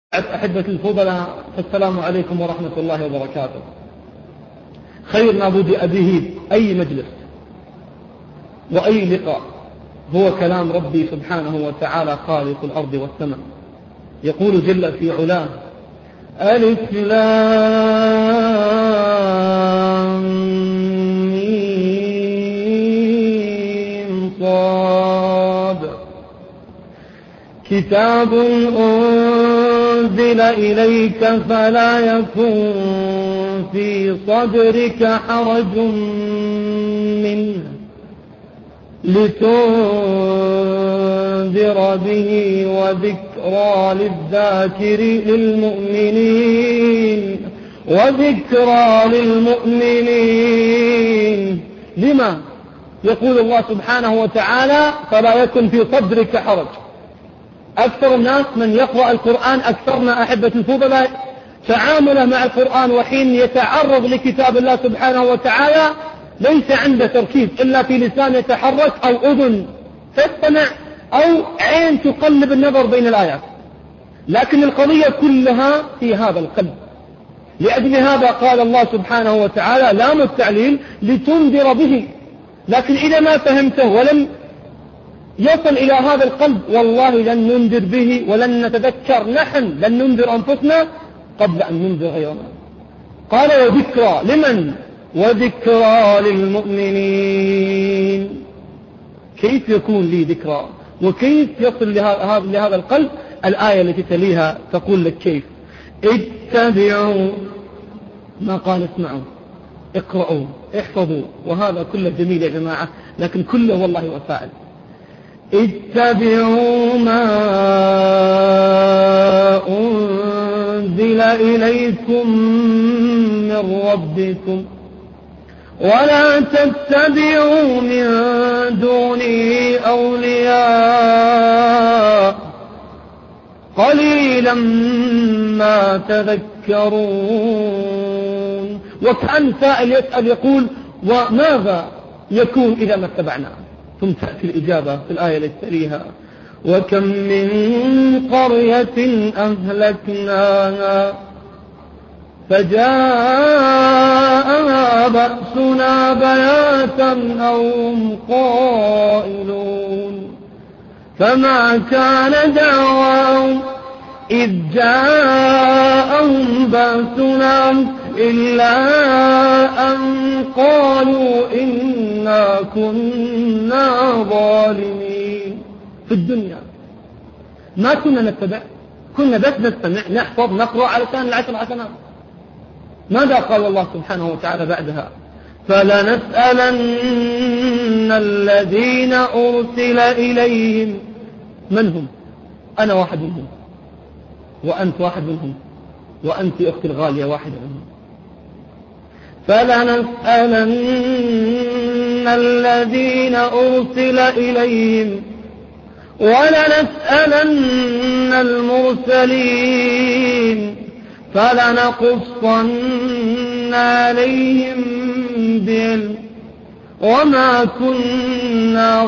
أحبة الفضلاء، السلام عليكم ورحمة الله وبركاته. خير ما بدأ به أي مجلس وأي لقاء هو كلام ربي سبحانه وتعالى خالق الأرض والسماء. يقول جل في علاه: ألف لام ميم صاد كتاب أنزل إليك فلا يكن في صدرك حرج منه لتنذر به وذكرى للمؤمنين. لما يقول الله سبحانه وتعالى فلا يكن في صدرك حرج؟ أكثر الناس من يقرأ القرآن، أكثرنا أحبة الفضلاء تعامله مع القرآن وحين يتعرض لكتاب الله سبحانه وتعالى ليس عنده تركيز إلا في لسان يتحرك أو أذن تستمع أو عين تقلب النظر بين الآيات، لكن القضية كلها في هذا القلب. لأجل هذا قال الله سبحانه وتعالى لام التعليل لتنذر به. لكن إذا ما فهمته ولم يصل إلى هذا القلب والله لن ننذر به ولن نتذكر، نحن لن ننذر أنفسنا قبل أن ننذر غيرنا. قال وذكرى لمن؟ وذكرى للمؤمنين. كيف يكون لي ذكرى وكيف يصل لهذا القلب؟ الآية التي تليها تقول لك كيف. اتبعوا، ما قال اسمعوا، اقرأوا، احفظوا، وهذا كله جميل يا جماعة، لكن كله والله وسائل. اتبعوا ما أنزل إليكم من ربكم ولا تتبعوا من دونه أولياء قليلا ما تذكرون. وكأن سائل يسأل يقول وماذا يكون إذا ما اتبعناه؟ ثم تأتي الإجابة في الآية التي تليها: وكم من قرية أهلكناها فجاءها بأسنا بياتا أو هم قائلون فما كان دعواهم إذ جاءهم بأسنا إلا أن قالوا إنا كنا ظالمين. في الدنيا ما كنا نتبع، كنا بس نستمع نحفظ نقرأ على لسان العشر حسنات. ماذا قال الله سبحانه وتعالى بعدها؟ فلنسألن الذين أرسل إليهم. من هم؟ أنا واحد منهم، وأنت واحد منهم، وأنت أختي الغالية واحدة منهم. فلنسألن الذين أرسل إليهم ولنسألن المرسلين فلنقصن عليهم بعلم وما كنا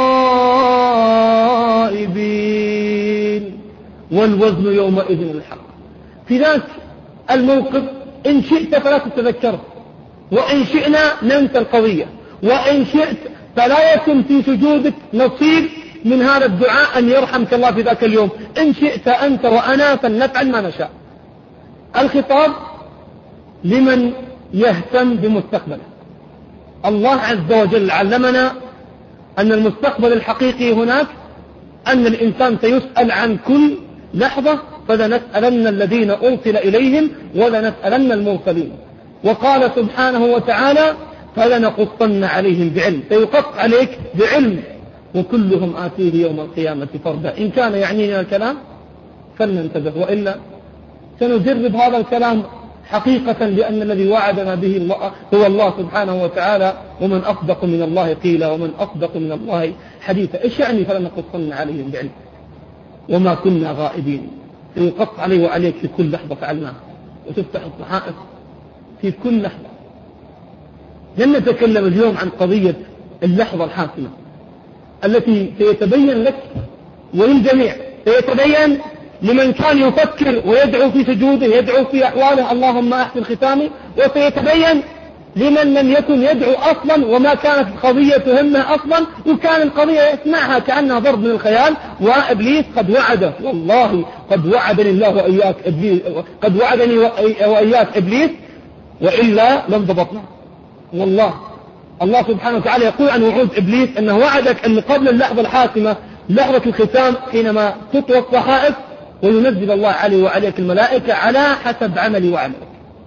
غائبين والوزن يومئذ الحق. في ذاك الموقف إن شئت فلا تتذكره، وإن شئنا ننسى القضية، وإن شئت فلا يكن في سجودك نصيب من هذا الدعاء أن يرحمك الله في ذاك اليوم. إن شئت أنت وأنا فلنفعل ما نشاء. الخطاب لمن يهتم بمستقبله. الله عز وجل علمنا أن المستقبل الحقيقي هناك، أن الإنسان سيسأل عن كل لحظة. فلنسألن الذين أرسل إليهم ولنسألن المرسلين. وقال سبحانه وتعالى فلنقصن عليهم بعلم، سيقص عليك بعلم وكلهم آتيه يوم القيامة فردا. إن كان يعنينا الكلام فلننتبه، وإلا سنجرب هذا الكلام حقيقة، لأن الذي وعدنا به الله هو الله سبحانه وتعالى، ومن أصدق من الله قيلا ومن أصدق من الله حديثا. إيش يعني فلنقصن عليهم بعلم وما كنا غائبين؟ سيقص علي وعليك في كل لحظة فعلناها، وتفتح الصحائف في كل لحظة. لن نتكلم اليوم عن قضية اللحظة الحاسمة التي سيتبين لك وللجميع، سيتبين لمن كان يفكر ويدعو في سجوده، يدعو في أحواله اللهم أحسن ختامي، وسيتبين لمن لم يكن يدعو أصلا وما كانت القضية تهمه أصلا، وكان القضية يسمعها كأنها ضرب من الخيال. وإبليس قد وعده، والله قد وعدني الله وإياك إبليس، قد وعدني وإياك إبليس وإلا لم ضبطنا. والله الله سبحانه وتعالى يقول عن وعود إبليس أنه وعدك أن قبل اللحظة الحاسمة لحظة الختام حينما تطوى الصحائف وينزل الله عليه وعليك الملائكة على حسب عملي وعملك.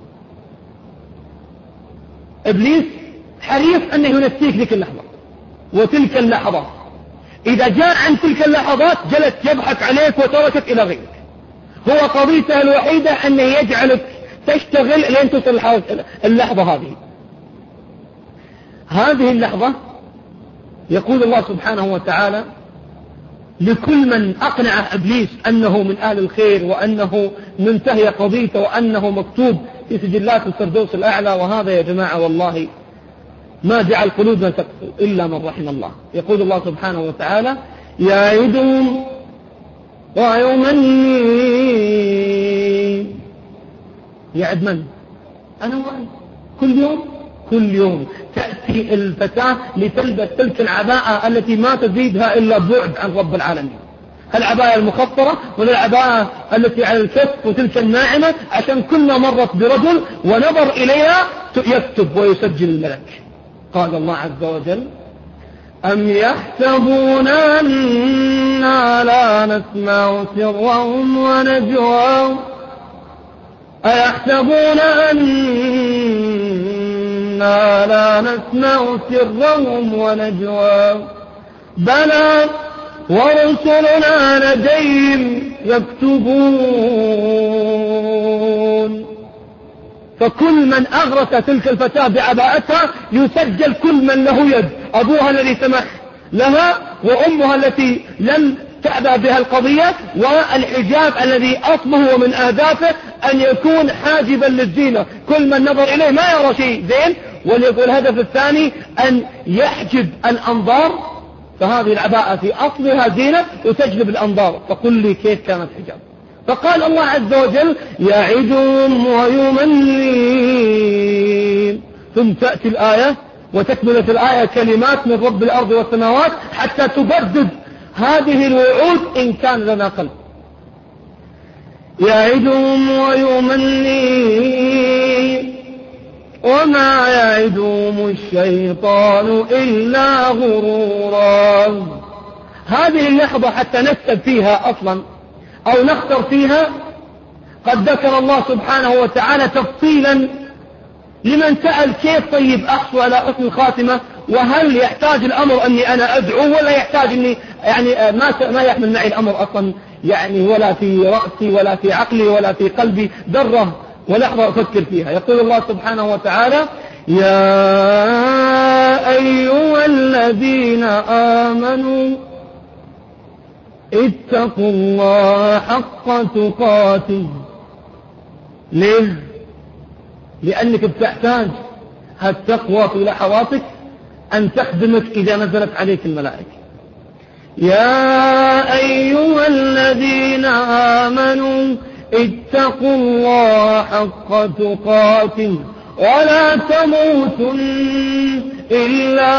إبليس حريص أنه ينسيك ذيك اللحظة وتلك اللحظات. إذا جاء عن تلك اللحظات جلس يضحك عليك وتركك إلى غيرك. هو قضيته الوحيدة أنه يجعلك تشتغل لين تصل اللحظة هذه اللحظة. يقول الله سبحانه وتعالى لكل من أقنع إبليس أنه من أهل الخير وأنه منتهي قضيته وأنه مكتوب في سجلات الفردوس الأعلى. وهذا يا جماعة والله ما جعل قلوبنا تقسو إلا من رحم الله. يقول الله سبحانه وتعالى يعدهم ويمني. يعد من؟ أنا وأنت كل يوم تأتي الفتاة لتلبس تلك العباءة التي ما تزيدها إلا بعد عن رب العالمين. العباءة المخفرة ولا العباءة التي على الكف وتلك الناعمة، عشان كل مرت برجل ونظر إليها يكتب ويسجل الملك. قال الله عز وجل أم يحسبون أننا لا نسمع سرهم ونجواهم أيحسبون أننا لا نسمع سرهم ونجواهم بلى ورسلنا لديهم يكتبون. فكل من أغرس تلك الفتاة بعباءتها يسجل كل من له يد، أبوها الذي سمح لها وأمها التي لم تعبأ بها القضية، والحجاب الذي أصله ومن أهدافه أن يكون حاجبا للزينة، كل من نظر إليه ما يرى شيء زين. والهدف الثاني أن يحجب الأنظار، فهذه العباءة في أصلها زينة وتجلب الأنظار. فقل لي كيف كانت حجاب؟ فقال الله عز وجل يعدهم ويمنيهم. ثم تأتي الآية وتكملة الآية كلمات من رب الأرض والسماوات حتى تبدد هذه الوعود إن كان لنا قلب. يعدهم ويمنيهم وما يعدهم الشيطان إلا غرورا. هذه اللحظة حتى نكتب فيها أصلا أو نختر فيها قد ذكر الله سبحانه وتعالى تفصيلا لمن سأل كيف طيب أحصل على حسن الخاتمة، وهل يحتاج الأمر أني أنا أدعو ولا يحتاج أني يعني ما يحمل معي الأمر أصلا يعني ولا في رأسي ولا في عقلي ولا في قلبي ذرة ولحظة أفكر فيها. يقول الله سبحانه وتعالى يا أيها الذين آمنوا اتقوا الله حق تقاته. ليه؟ لأنك بتحتاج هالتقوى في لحظاتك أن تخدمك إذا نزلت عليك الملائكة. يا أيها الذين آمنوا اتقوا الله حق تقاته ولا تموتن إلا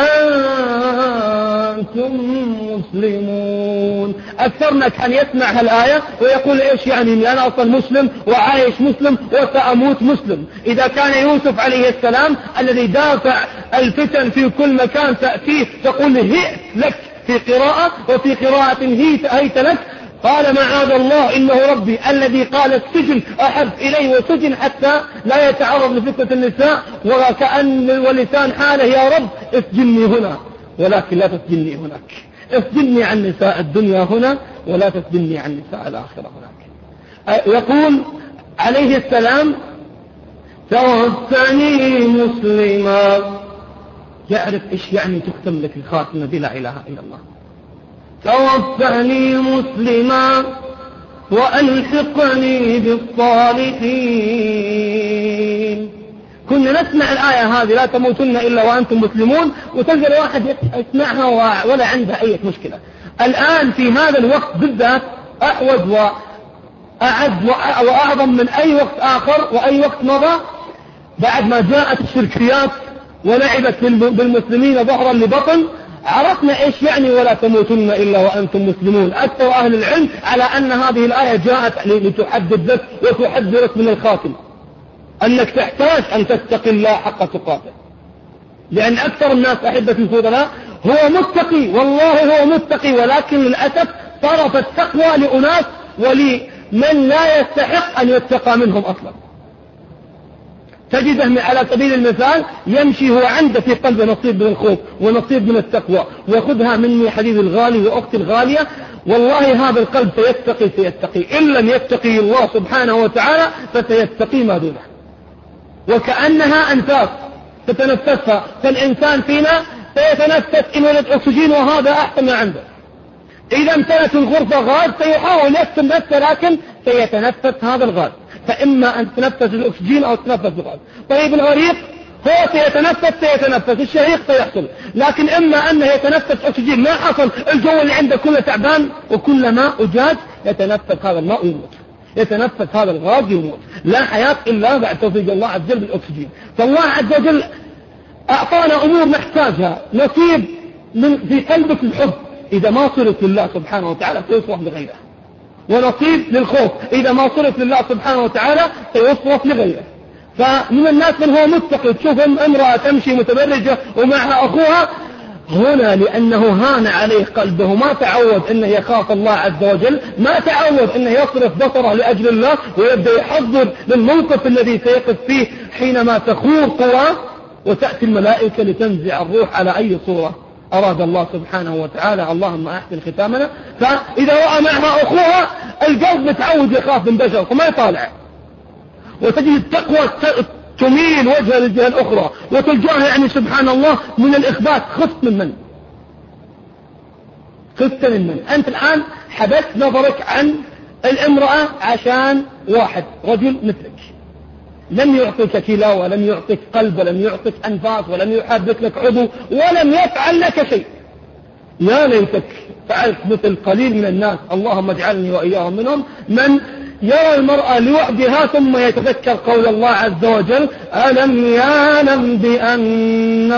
وأنتم مسلمون. أكثرنا كان يسمع هالآية ويقول إيش يعني إني أنا أصلا مسلم وعايش مسلم وسأموت مسلم. إذا كان يوسف عليه السلام الذي دافع الفتن في كل مكان تأتيه تقول هئت لك في قراءة، وفي قراءة هيت لك، قال معاذ الله إنه ربي الذي قال السجن أحب إليه وسجن حتى لا يتعرض لفتنة النساء، وكأن ولسان حاله يا رب اسجني هنا ولكن لا تسجني هناك، اسجني عن نساء الدنيا هنا ولا تسجني عن نساء الآخرة هناك. يقول عليه السلام توفني مسلما. يعرف إيش يعني تختم لك الخاتمة بلا إله إلا الله. توفني مسلما وألحقني بالصالحين. كنا نسمع الآية هذه لا تموتن إلا وأنتم مسلمون وتلقى الواحد يسمعها ولا عنده أي مشكلة. الآن في هذا الوقت بالذات أحوج وأعد وأعظم من أي وقت آخر وأي وقت مضى، بعد ما جاءت الشركيات ولعبت بالمسلمين ظهرا لبطن. عرفنا إيش يعني ولا تموتن إلا وأنتم مسلمون. أكثر أهل العلم على أن هذه الآية جاءت لتحدد لك وتحذرك من الخاتم، أنك تحتاج أن تتقي الله حق تقاته، لأن أكثر الناس أحبة الفضلاء هو متقي، والله هو متقي، ولكن للأسف صرف التقوى لأناس ولمن لا يستحق أن يتقى منهم أصلا. تجده على سبيل المثال يمشي هو عنده في قلبه نصيب من الخوف ونصيب من التقوى، وخذها مني حبيبي الغالي وأختي الغالية، والله هذا القلب سيتقي إن لم يتقي الله سبحانه وتعالى فسيتقي ما دونه، وكأنها أنفاس تتنفسها. فالإنسان فينا سيتنفس إن ولد أكسجين وهذا أحسن ما عنده. إذا امتلت الغرفة غاز سيحاول يكتم نفسه لكن سيتنفس هذا الغاز، فإما أن تتنفس الأكسجين أو تتنفس الغاز. طيب الغريق هو سيتنفس الشهيق سيحصل، لكن إما أنه يتنفس أكسجين ما حصل، الجو اللي عنده كله تعبان وكل ماء أجاج، يتنفس هذا الماء ويموت، يتنفس هذا الغاز يموت. لا حياة إلا بعد توفيق الله عز وجل بالأكسجين. فالله عز وجل أعطانا أمور نحتاجها. نصيب في قلبك الحب، إذا ما صرت لله سبحانه وتعالى سيصرف لغيره، ونصيب للخوف، إذا ما صرف لله سبحانه وتعالى سيصرف لغيره. فمن الناس من هو متقي، تشوف امرأة تمشي متبرجة ومعها أخوها، هنا لأنه هان عليه قلبه، ما تعود أنه يخاف الله عز وجل، ما تعود أنه يصرف بصره لأجل الله، ويبدأ يحضر للموقف الذي سيقف فيه حينما تخور قواه وتأتي الملائكة لتنزع الروح على أي صورة أراد الله سبحانه وتعالى. اللهم أحسن ختامنا. فإذا رأى معها أخوها القلب متعود يخاف من بشر فما يطالع، وتجد التقوى تميل وجهها للجهة الأخرى وتلجأها، يعني سبحان الله من الإخبات. خفت من أنت الآن حبست نظرك عن الامرأة عشان واحد رجل مثلك، لم يعطيك كلى ولم يعطيك قلب ولم يعطيك أنفاس ولم يحرك لك عضو ولم يفعل لك شيء. يا ليتك فعلت مثل قليل من الناس، اللهم اجعلني وإياهم منهم، من يرى المرأة لوحدها ثم يتذكر قول الله عز وجل: ألم يعلم بأن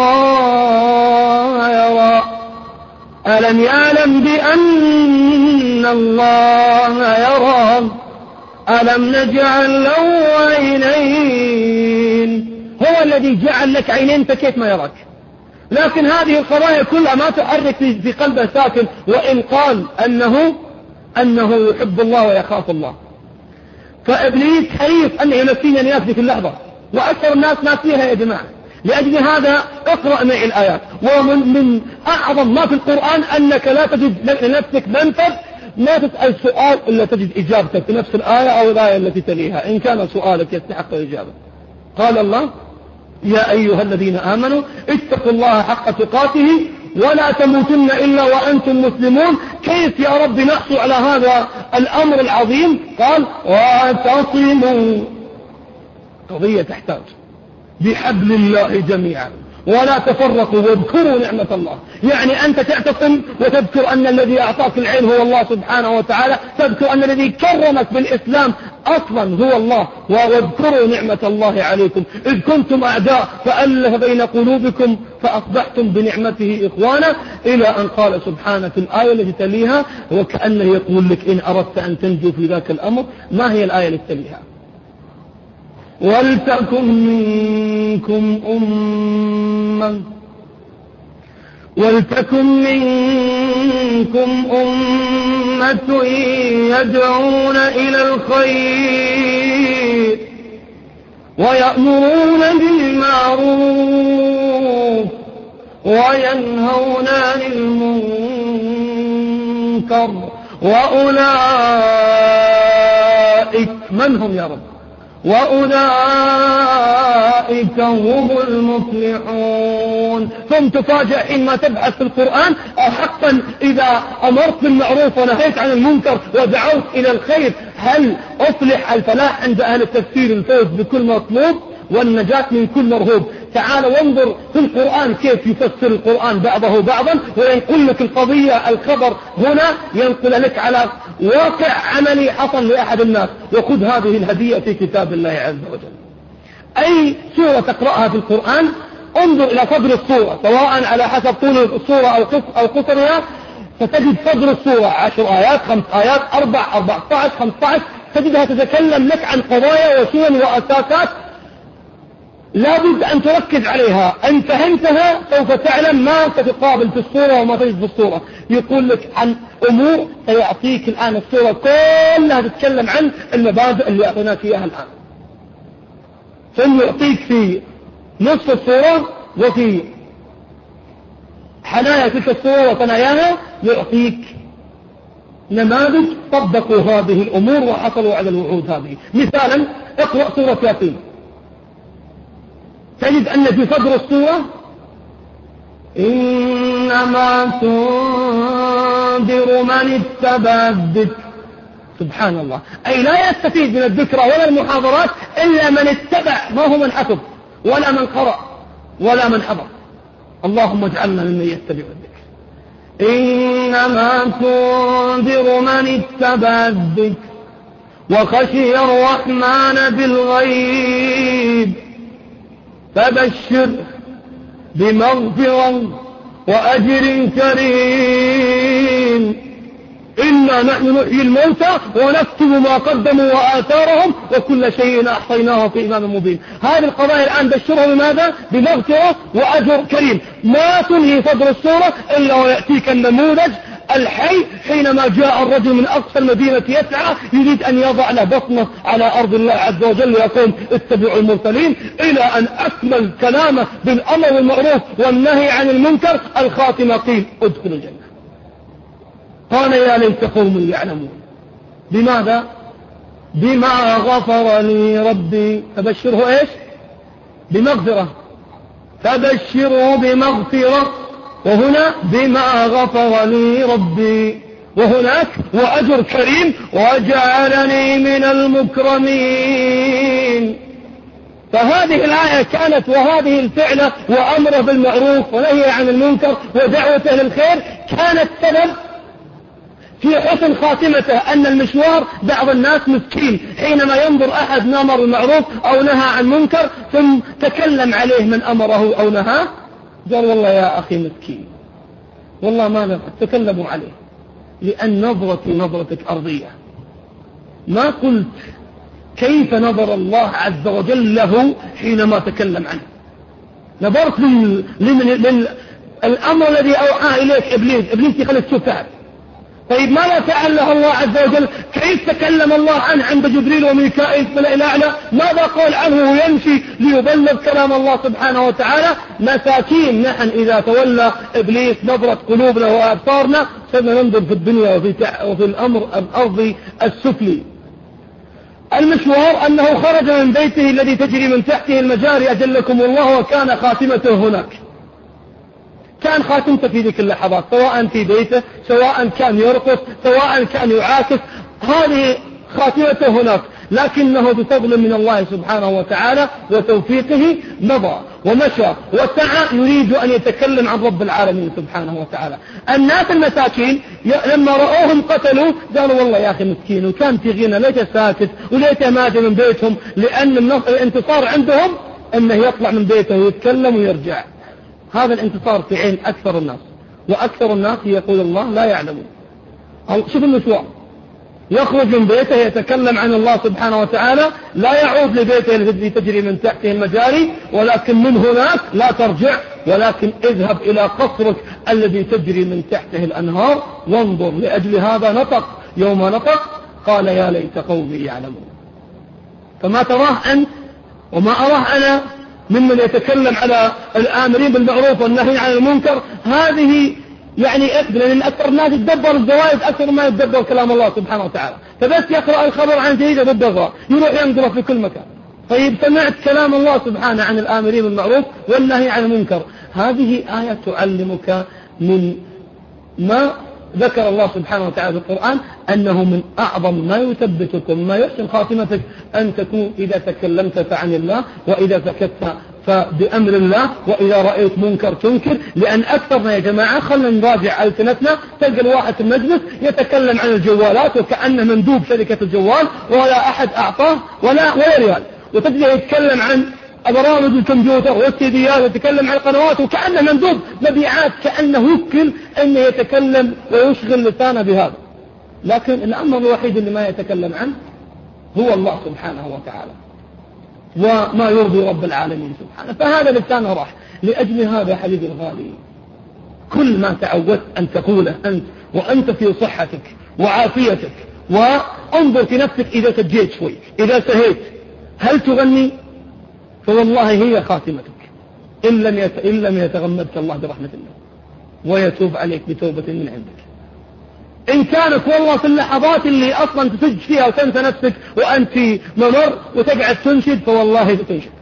الله يرى، ألم يعلم بأن الله يرى، ألم نجعل له عينين. هو الذي جعل لك عينين فكيف ما يراك؟ لكن هذه القضايا كلها ما تحرك في قلبه ساكن، وإن قال أنه يحب الله ويخاف الله. فإبليس حريص أن ينسينا الناس في اللحظة، وأكثر الناس ناسيها يا جماعة. لأجل هذا اقرأ معي الآيات. ومن أعظم ما في القرآن أنك لا تجد لنفسك منفذ، ما تسأل سؤال إلا تجد إجابتك في نفس الآية أو الآية التي تليها إن كان سؤالك يستحق الإجابة. قال الله: يا أيها الذين آمنوا اتقوا الله حق تقاته ولا تموتن إلا وأنتم مسلمون. كيف يا رب نحصل على هذا الأمر العظيم؟ قال: واعتصموا، قضية تحتاج بحبل الله جميعا ولا تفرقوا واذكروا نعمة الله. يعني أنت تعتصم وتذكر أن الذي أعطاك العين هو الله سبحانه وتعالى، تذكر أن الذي كرمك بالإسلام أصلا هو الله، واذكروا نعمة الله عليكم إذ كنتم أعداء فألف بين قلوبكم فأصبحتم بنعمته إخوانا، إلى أن قال سبحانه في الآية التي تليها: وكأنه يقول لك إن أردت أن تنجو في ذاك الأمر. ما هي الآية التي تليها؟ ولتكن منكم أمة يدعون إلى الخير ويأمرون بالمعروف وينهون عن المنكر وأولئك من هم يا رب؟ وأولئك هم المفلحون. ثم تفاجأ حينما تبحث في القرآن حقا إذا أمرت بالمعروف ونهيت عن المنكر ودعوت إلى الخير، هل أفلح الفلاح عند أهل التفسير؟ الفوز بكل مطلوب والنجاة من كل مرهوب. تعال وانظر في القرآن كيف يفسر القرآن بعضه بعضا، وينقل لك القضية الخبر هنا، ينقل لك على واقع عملي حصل لأحد الناس، وخذ هذه الهدية في كتاب الله عز وجل. أي سورة تقرأها في القرآن انظر إلى صدر السورة، سواء على حسب طول السورة أو قصرها، فتجد صدر السورة 10 آيات 5 آيات 4 14 15، تجدها تتكلم لك عن قضايا وسنن وأساسات لابد أن تركز عليها. أن فهمتها سوف تعلم ما ستقابل في السورة وما تجد في السورة. يقول لك عن أمور سيعطيك الآن السورة كلها تتكلم عن المبادئ اللي أعطيناك إياها الآن، ثم يعطيك في نصف السورة وفي حنايا تلك السورة وثناياها يعطيك نماذج طبقوا هذه الأمور وحصلوا على الوعود هذه. مثالا اقرأ سورة ياسين، تجد أن في صدر السورة إنما تنذر من اتبع الذكر. سبحان الله، أي لا يستفيد من الذكرى ولا المحاضرات إلا من اتبع، ما هو من حفظ ولا من قرأ ولا من حضر. اللهم اجعلنا ممن يتبع الذكر. إنما تنذر من اتبع الذكر وخشي الرحمن بالغيب فبشر بمغفرة وأجر كريم. إنا نحن نحيي الموتى ونكتب ما قدموا وآثارهم وكل شيء أحصيناه في إمام مبين. هذه القضايا الآن بشرها بماذا؟ بمغفرة وأجر كريم. ما تنهي صدر السورة إلا ويأتيك النموذج الحي حينما جاء الرجل من أقصى المدينة يسعى يريد أن يضع له بصمة على أرض الله عز وجل ويقول اتبعوا المرسلين، إلى أن أكمل كلامه بالأمر بالمعروف والنهي عن المنكر. الخاتمة قيل ادخلوا الجنة. قال يا ليت قومي يعلمون. بماذا؟ بما غفر لي ربي. فبشره ايش؟ بمغفرة. فبشره بمغفرة، وهنا بما غفر لي ربي، وهناك وأجر كريم وجعلني من المكرمين. فهذه الآية كانت وهذه الفعلة وأمره بالمعروف ونهي عن المنكر ودعوته للخير كانت سبب في حسن خاتمته. أن المشوار بعض الناس مسكين حينما ينظر أحد نامر بالمعروف أو نهى عن منكر ثم تكلم عليه من أمره أو نهاه، قال والله يا أخي مسكين، والله ما تكلموا عليه، لأن نظرتك أرضية. ما قلت كيف نظر الله عز وجل له حينما تكلم عنه. نظرت للأمر الذي أوحى إليك إبليس يخليك تشوف تعب. طيب ماذا فعل له الله عز وجل؟ كيف تكلم الله عنه عند جبريل وميكائيل في الملأ الأعلى؟ ماذا قال عنه ويمشي ليبلغ كلام الله سبحانه وتعالى؟ مساكين نحن إذا تولى إبليس نظرة قلوبنا وأبصارنا صرنا ننظر في الدنيا وفي الأمر الأرضي السفلي. المشوار أنه خرج من بيته الذي تجري من تحته المجاري أجلكم الله، وكان خاتمته هناك. كان خاتمته في ذيك اللحظات، سواء في بيته، سواء كان يرقص، سواء كان يعاكس، هذه خاتمته هناك. لكنه بفضل من الله سبحانه وتعالى وتوفيقه مضى ومشى وسعى يريد أن يتكلم عن رب العالمين سبحانه وتعالى. الناس المساكين لما رأوهم قتلوا قالوا والله يا أخي مسكين وكان في غنى، ليته ساكت وليته ماجي من بيتهم، لأن الانتصار عندهم أنه يطلع من بيته ويتكلم ويرجع. هذا الانتصار في عين أكثر الناس، وأكثر الناس يقول الله لا يعلمون. شوف المشوار، يخرج من بيته يتكلم عن الله سبحانه وتعالى، لا يعود لبيته الذي تجري من تحته المجاري، ولكن من هناك لا ترجع، ولكن اذهب إلى قصرك الذي تجري من تحته الأنهار وانظر. لأجل هذا نطق يوم نطق قال يا ليت قومي يعلمون. فما تراه أنت وما أراه أنا ممن يتكلم على الآمرين بالمعروف والنهي عن المنكر، هذه يعني لأن أكثر الناس يتدبر الزوائد أكثر ما يتدبر كلام الله سبحانه وتعالى. فبس يقرأ الخبر عن جريدة بالضغط يروح ينقره في كل مكان. طيب سمعت كلام الله سبحانه عن الآمرين بالمعروف والنهي عن المنكر، هذه آية تعلمك من ما ذكر الله سبحانه وتعالى في القرآن أنه من أعظم ما يثبتكم ما يحسن خاتمتك أن تكون إذا تكلمت فعن الله، وإذا سكت فبأمر الله. وإذا رأيت منكر تنكر، لأن أكثرنا يا جماعة خلنا نراجع ألسنتنا، تلقى الواحد في المجلس يتكلم عن الجوالات وكأنه مندوب شركة الجوال ولا أحد أعطاه ولا ريال، وتبدأ يتكلم عن برامج الكمبيوتر والسيديات ويتكلم عن القنوات وكأنه مندوب مبيعات، كأنه يمكن أن يتكلم ويشغل لسانه بهذا. لكن الأمر الوحيد اللي ما يتكلم عنه هو الله سبحانه وتعالى وما يرضي رب العالمين سبحانه. فهذا لسانه راح. لأجل هذا حبيبي الغالي، كل ما تعودت أن تقوله أنت وأنت في صحتك وعافيتك، وانظر في نفسك إذا سجيت شوي، إذا سهيت، هل تغني؟ فوالله هي خاتمتك إن لم يتغمدك الله برحمة الله ويتوب عليك بتوبة من عندك. إن كانت والله في اللحظات اللي أصلا تسج فيها وتنسى نفسك وأنت ممر وتقعد تنشد، فوالله تنشد.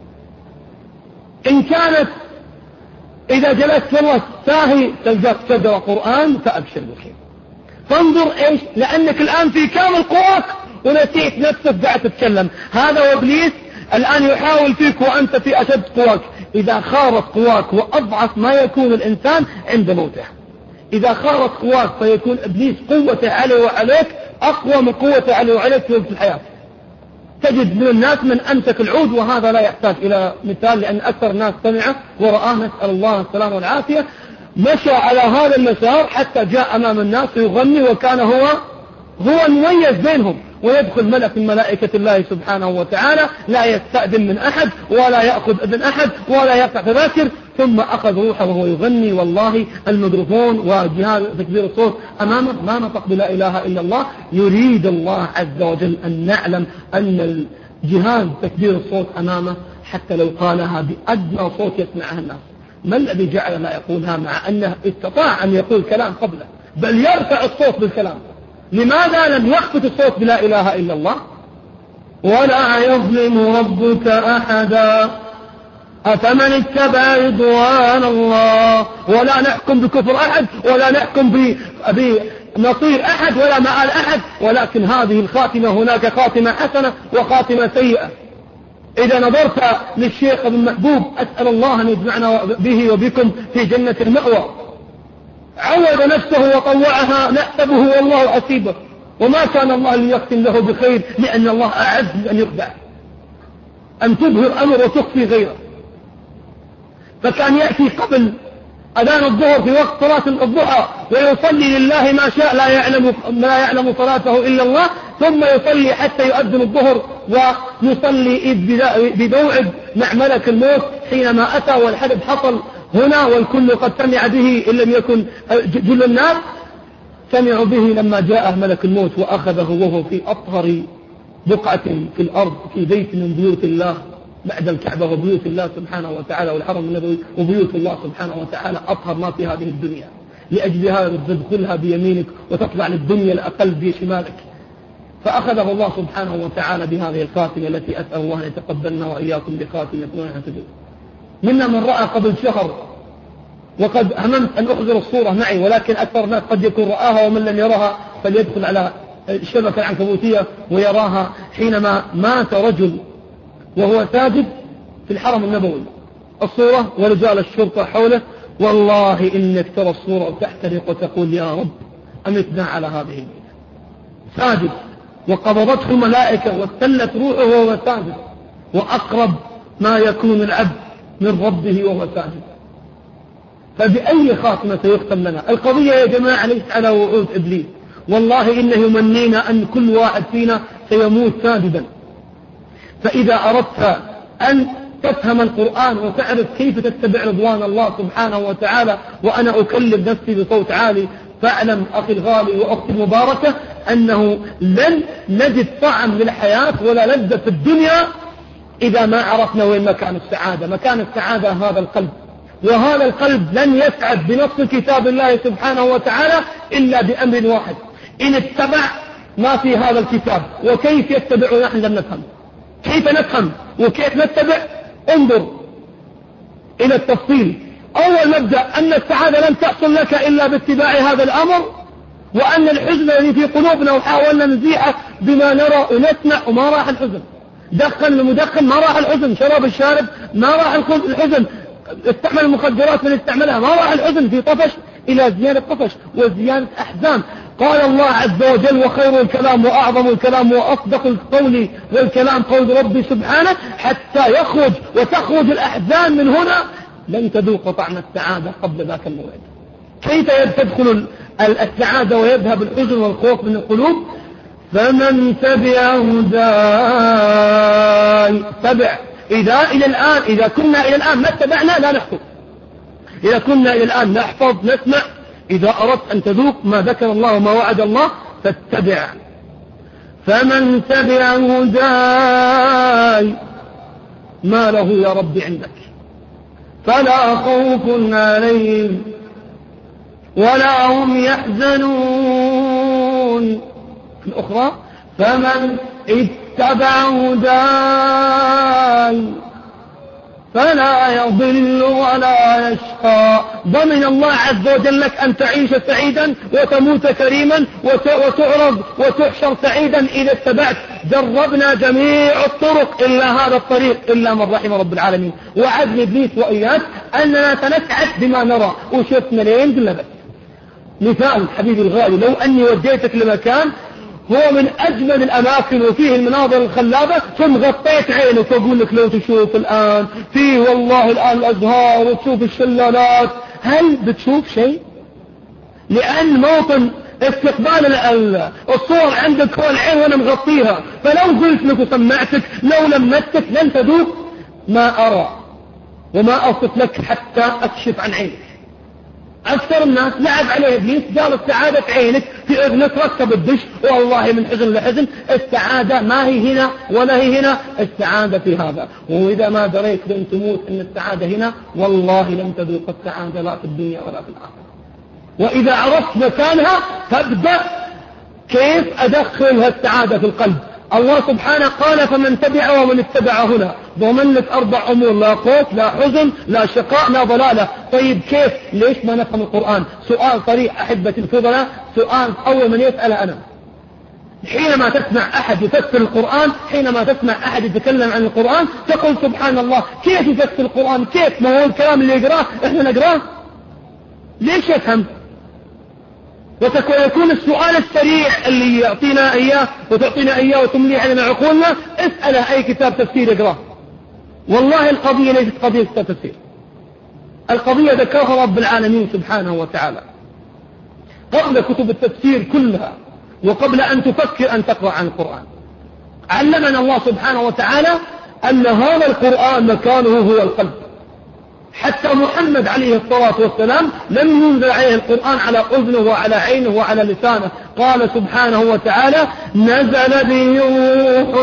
إن كانت إذا جلست والله ساهي تلقاك تقرأ قرآن، فأبشر بالخير. فانظر إيش، لأنك الآن في كامل قواك ونسيت نفسك قاعد تتكلم. هذا وإبليس الآن يحاول فيك وأنت في أشد قواك. إذا خارت قواك وأضعف ما يكون الإنسان عند موته، إذا خارت قواك فيكون إبليس قوته عليه وعليك أقوى من قوته عليه وعليك في وقت الحياة. تجد من الناس من أمسك العود، وهذا لا يحتاج إلى مثال لأن أكثر الناس سمعه ورآه، نسأل الله السلامة والعافية، مشى على هذا المسار حتى جاء أمام الناس يغني، وكان هو المميز بينهم. ويدخل ملك من ملائكة الله سبحانه وتعالى لا يستأذن من أحد ولا يأخذ إذن أحد ولا يقطع تذاكر، ثم أخذ روحه وهو يغني. والله الميكروفون وجهاز تكبير الصوت أمامه ما نطق بلا إله إلا الله. يريد الله عز وجل أن نعلم أن الجهاز تكبير الصوت أمامه حتى لو قالها بأدنى صوت يسمعها الناس. ما الذي جعل لا يقولها مع أنه استطاع أن يقول كلام قبله، بل يرفع الصوت بالكلام؟ لماذا لم يخفت الصوت بلا إله إلا الله؟ ولا يظلم ربك أحدا أفمن اتبع رضوان الله. ولا نحكم بكفر أحد ولا نحكم بنصير أحد ولا مآل أحد، ولكن هذه الخاتمة هناك خاتمة حسنة وخاتمة سيئة. إذا نظرت للشيخ ابن محبوب، أسأل الله أن يجمعنا به وبكم في جنة المأوى، عود نفسه وطوعها نحسبه والله حسيبه، وما كان الله ليختم له بخير، لأن الله أعز أن يخدع، أن تظهر أمر وتخفي غيره. فكان يأتي قبل أذان الظهر في وقت صلاة الضحى ويصلي لله ما شاء، لا يعلم صلاته إلا الله، ثم يصلي حتى يؤذن الظهر ونصلي إذ بموعد مع ملك الموت حينما أتى والحدث حصل هنا والكل قد سمع به إن لم يكن جل الناس سمعوا به لما جاء ملك الموت وأخذه وهو في أطهر بقعة في الأرض في بيت من بيوت الله بعد الكعبة وبيوت الله سبحانه وتعالى والحرم النبوي وبيوت الله سبحانه وتعالى أطهر ما في هذه الدنيا. لأجل هذا تدخلها بيمينك وتطلع للدنيا الأقل بشمالك. فأخذه الله سبحانه وتعالى بهذه الخاتمة التي أسأل الله أن يتقبلنا وإياكم بخاتمة ونحن. منا من رأى قبل شهر، وقد هممت أن أخذر الصورة معي، ولكن أكثر الناس قد يكون رآها، ومن لم يرها فليدخل على الشبكة العنكبوتية ويراها. حينما مات رجل وهو ساجد في الحرم النبوي، الصورة ورجال الشرطة حوله، والله إنك ترى الصورة وتحترق وتقول يا رب أمتنا على هذه الميتة. ساجد وقبضته الملائكة واستلت روحه وهو ساجد، وأقرب ما يكون العبد من ربه وهو ساجد. فبأي خاتمة سيختم لنا؟ القضية يا جماعة ليس على وعود إبليس، والله إنه يمنينا أن كل واحد فينا سيموت ساجدا. فإذا أردت أن تفهم القرآن وتعرف كيف تتبع رضوان الله سبحانه وتعالى، وأنا أكلم نفسي بصوت عالي، فاعلم أخي الغالي وأختي المباركة أنه لن نجد طعم للحياة ولا لذة في الدنيا إذا ما عرفنا وين مكان السعادة. مكان السعادة هذا القلب، وهذا القلب لن يسعد بنص كتاب الله سبحانه وتعالى إلا بأمر واحد: إن اتبع ما في هذا الكتاب. وكيف يتبع؟ نحن لم نفهم كيف نفهم وكيف نتبع. انظر إلى التفصيل. أول مبدأ أن السعادة لن تحصل لك إلا باتباع هذا الأمر، وأن الحزن الذي في قلوبنا وحاولنا نزيحه بما نرى ونسمع وما راح الحزن. دخن المدخن ما راح الحزن، شرب الشارب ما راح الحزن، استعمل المخدرات من استعملها ما راح الحزن، في طفش إلى زيادة طفش وزيادة أحزان. قال الله عز وجل: وخير الكلام وأعظم الكلام وأصدق القول والكلام قول ربي سبحانه، حتى يخرج وتخرج الأحزان من هنا لن تذوق طعم السعادة قبل ذاك الموعد. كيف تدخل السعادة ويذهب الحزن والخوف من القلوب؟ فمن تبع هداي. تبع. إذا كنا إلى الآن ما اتبعنا لا نحفظ، إذا كنا إلى الآن نحفظ نسمع. إذا أردت أن تذوق ما ذكر الله وما وعد الله فاتبع. فمن تبع هداي ما له يا رب عندك فلا خوف عليهم ولا هم يحزنون. في الأخرى: فمن اتبع هداي فلا يضل ولا يشقى. ضمن الله عز وجل لك أن تعيش سعيدا وتموت كريما وتعرض وتحشر سعيدا إذا اتبعت. جربنا جميع الطرق إلا هذا الطريق إلا من رحم رب العالمين. وعدنا إبليس وإياك أننا سنسعد بما نرى وشفنا لين قلنا بس. مثال حبيبي الغالي، لو أني وجهتك لمكان هو من أجمل الأماكن وفيه المناظر الخلابة ثم غطيت عينك وأقول لك لو تشوف الآن فيه والله الآن الأزهار وتشوف الشلالات، هل بتشوف شيء؟ لأن موطن استقبال الصور عندك هو العين وأنا مغطيها. فلو قلت لك وسمعتك لو لمستك لن تذوق ما أرى وما أصف لك حتى أكشف عن عينك. أكثر الناس لعب عليه إبليس، قال السعادة في عينك في أذنك، ركب الدش والله من حزن لحزن. السعادة ما هي هنا ولا هي هنا، السعادة في هذا. وإذا ما دريت لن تموت أن السعادة هنا والله لن تذوق السعادة لا في الدنيا ولا في الآخرة. وإذا عرفت مكانها تبدأ كيف أدخلها السعادة في القلب. الله سبحانه قال: فمن تبع ومن اتبع هنا. ضمن لك 4 أمور: لا خوف لا حزن لا شقاء لا ضلالة. طيب كيف؟ ليش ما نفهم القرآن؟ سؤال صريح أحبتي الفضلاء، سؤال أول من يسأل أنا. حينما تسمع أحد يفسر القرآن، حينما تسمع أحد يتكلم عن القرآن تقول سبحان الله، كيف يفسر القرآن؟ كيف؟ ما هو الكلام اللي يقراه إحنا نقراه، ليش يفهم؟ ويكون السؤال السريع اللي يعطينا إياه وتعطينا إياه وتملي علينا عقولنا: اسأله أي كتاب تفسير اقراه. والله القضية ليست قضية كتاب تفسير، القضية ذكرها رب العالمين سبحانه وتعالى قبل كتب التفسير كلها وقبل أن تفكر أن تقرأ عن القرآن. علمنا الله سبحانه وتعالى أن هذا القرآن مكانه هو القلب. حتى محمد عليه الصلاة والسلام لم ينزل عليه القرآن على أذنه وعلى عينه وعلى لسانه. قال سبحانه وتعالى: نزل به الروح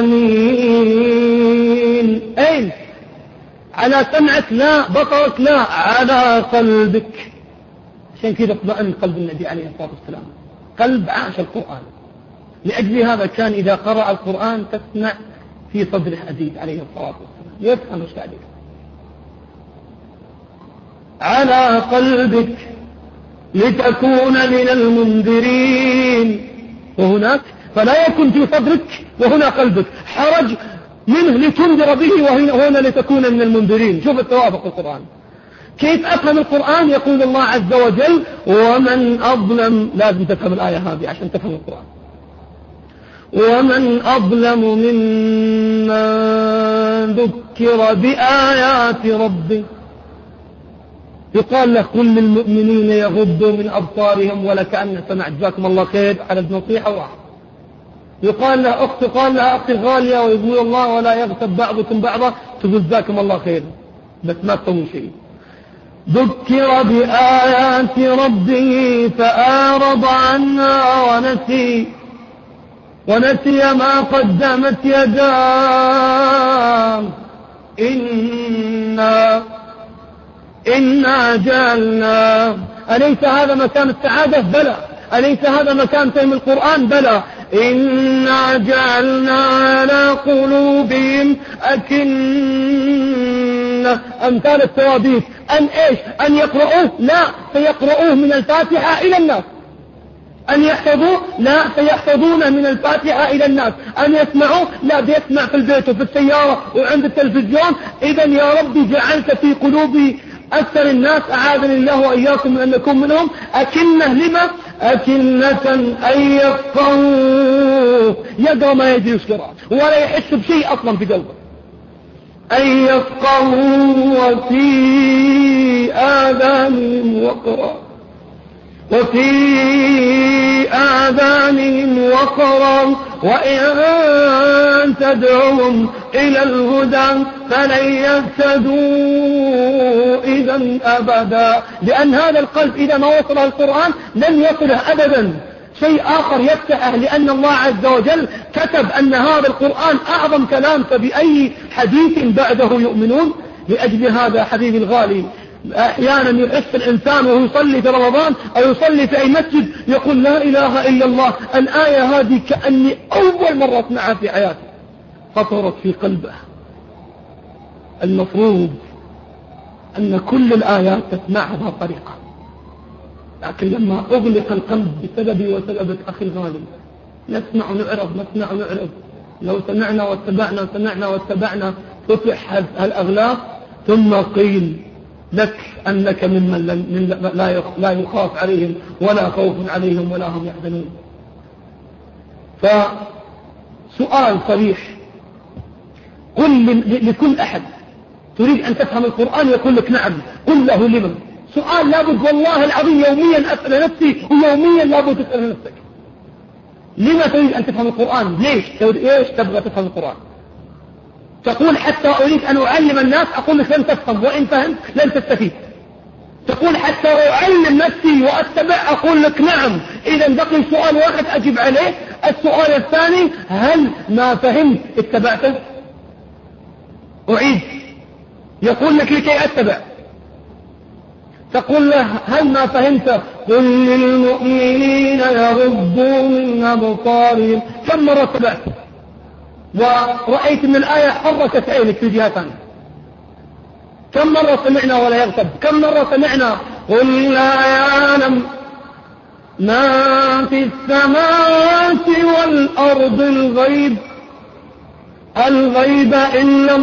الأمين. أين؟ على سمعك لا، بصرك لا، على قلبك. عشان كذا اطمئن قلب النبي عليه الصلاة والسلام، قلب عاش القرآن. لأجل هذا كان إذا قرأ القرآن تسمع في صدره أزيد عليه الصلاة والسلام، يفهم ايش قاعد يقول. على قلبك لتكون من المنذرين. وهناك فلا يكن في صدرك وهنا قلبك، حرج منه لتنذر به وهنا لتكون من المنذرين. شوف التوافق القرآن. كيف أفهم القرآن؟ يقول الله عز وجل: ومن أظلم. لازم تفهم الآية هذه عشان تفهم القرآن. ومن أظلم ممن ذكر بآيات ربه. يقال له: كل المؤمنين يغضوا من أبصارهم ولكأن سمعت. جزاكم الله خير على النصيحة واحد. يقال له أخت، قال لها أختي الغالية ويقول الله ولا يغتب بعضكم بعضا، تقول جزاكم الله خير بس ما تسوي شيء. ذكر بآيات ربه فأعرض عنها ونسي ما قدمت يداه. إنا جعلنا. أليس هذا مكان السعادة؟ بلى. أليس هذا مكان فهم القرآن؟ بلى. إنا جعلنا على قلوبهم أكنة. أمثال التوابيت. أن إيش؟ أن يقرؤوه؟ لا، سيقرؤوه من الفاتحة إلى الناس. أن يحفظوا؟ لا، سيحفظون من الفاتحة إلى الناس. أن يسمعوا؟ لا، بيسمع في البيت وفي السيارة وعند التلفزيون. إذن يا ربي جعلت في قلوب أكثر الناس، أعاذني الله وإياكم أن نكون منهم، أكنة لما؟ أكنة أن يفقهوا، يقرأ ما يدري قراءة ولا يحس بشيء أصلا في قلبه. أن يفقهوا وفي آذانهم وقرا وإن تدعوهم إلى الهدى فلن يهتدوا إذا أبدا. لأن هذا القلب إذا ما وصله القرآن لن يصله أبدا شيء آخر يفتحه، لأن الله عز وجل كتب أن هذا القرآن أعظم كلام، فبأي حديث بعده يؤمنون. لأجل هذا حبيبي الغالي، أحيانا يحس الإنسان وهو يصلي في رمضان أو يصلي في أي مسجد يقول لا إله إلا الله، الآية هذه كأني أول مرة أسمعها في حياتي، خطرت في قلبه. المفروض أن كل الآيات تسمعها بطريقة، لكن لما أغلق القلب بسببي وسببك أخي الغالي، نسمع ونعرض. لو سمعنا واتبعنا فتح الأغلاق، ثم قيل لك أنك ممن لا يخاف عليهم ولا خوف عليهم ولا هم يحزنون. فسؤال صريح، قل لكل أحد تريد أن تفهم القرآن يقول لك نعم، قل له لمن. سؤال لابد والله العظيم يوميا أسأل نفسي، ويوميا لابد تسأل نفسك، لما تريد أن تفهم القرآن؟ ليش تبغى تفهم القرآن؟ تقول حتى أريد أن أعلم الناس، أقول لك لن تفهم، وإن فهمت لن تستفيد. تقول حتى أعلم نفسي وأتبع، أقول لك نعم. إذا بقي سؤال واحد أجب عليه. السؤال الثاني، هل ما فهمت اتبعته؟ أعيد، يقول لك لكي أتبع. تقول له هل ما فهمت؟ قل للمؤمنين يغضوا من أبصارهم. كم مرة اتبعت ورأيت من الآية حركت عينك في جهة ثانية؟ كم مرة سمعنا ولا يغتب؟ كم مرة سمعنا قل لا يعلم ما في السماوات والأرض الغيب إلا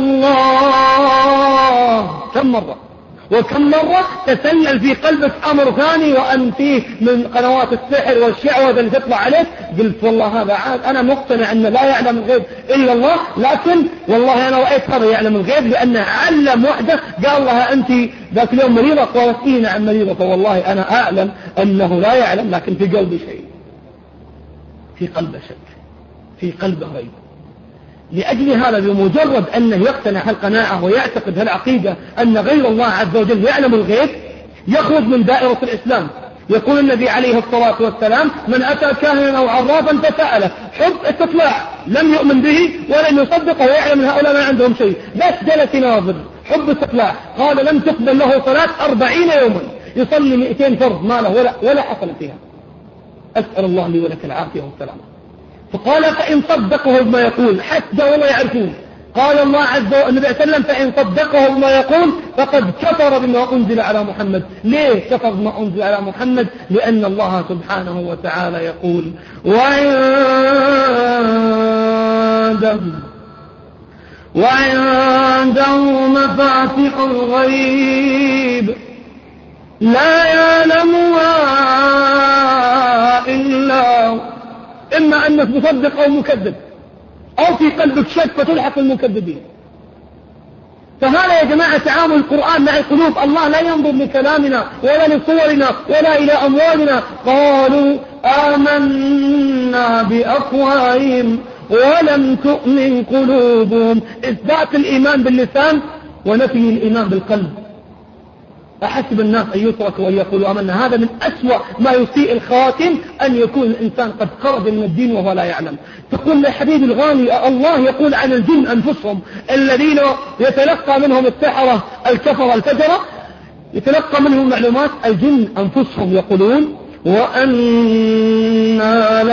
الله؟ كم مرة؟ وكم مرة تسلل في قلبك أمر ثاني وأن فيه من قنوات السحر والشعوذة اللي تطلع عليك، قلت والله هذا عاد، أنا مقتنع أن لا يعلم الغيب إلا الله، لكن والله أنا رأيت هذا يعلم الغيب لأنه علم وحده. قال لها أنت ذاك اليوم مريضة، قالت إيه نعم مريضة، فوالله أنا أعلم أنه لا يعلم، لكن في قلبي شيء، في قلبه شك، في قلبه غيب. لأجل هذا بمجرد أنه يقتنع هالقناعة ويعتقد هالعقيدة أن غير الله عز وجل يعلم الغيب، يخرج من دائرة الإسلام. يقول النبي عليه الصلاة والسلام من أتى كاهنا أو عرافا فسأله، حب استطلاع، لم يؤمن به ولم يصدقه ويعلم من هؤلاء ما عندهم شيء، بس جلس يناظر، حب استطلاع. قال لم تقبل له صلاة 40 يوما، يصلي 200 فرض ما له ولا حصل فيها. أسأل الله لي ولك العافية والسلامة. فقال فإن صدقه بما يقول، حتى ولا يعرفون، قال الله عز وجل النبي صلى الله عليه وسلم فإن صدقه بما يقول فقد كفر بما أنزل على محمد. ليه كفر بما أنزل على محمد؟ لأن الله سبحانه وتعالى يقول وعنده مفاتح الغيب لا يعلمها إلا هو. إما أنك مصدق أو مكذب، أو في قلبك شك فتلحق المكذبين. فهذا يا جماعة تعامل القرآن مع القلوب. الله لا ينظر لكلامنا ولا لصورنا ولا إلى أموالنا. قالوا آمنا بأفواههم ولم تؤمن قلوبهم. إثبات الإيمان باللسان ونفي الإيمان بالقلب. أحسب الناس أن يتركوا وأن يقولوا آمنا. هذا من أسوأ ما يسيء الخاتم، أن يكون الإنسان قد خرج من الدين وهو لا يعلم. تقول لحبيب الغالي الله يقول عن الجن أنفسهم الذين يتلقى منهم السحرة الكفرة الفجرة، يتلقى منهم معلومات. الجن أنفسهم يقولون وأنا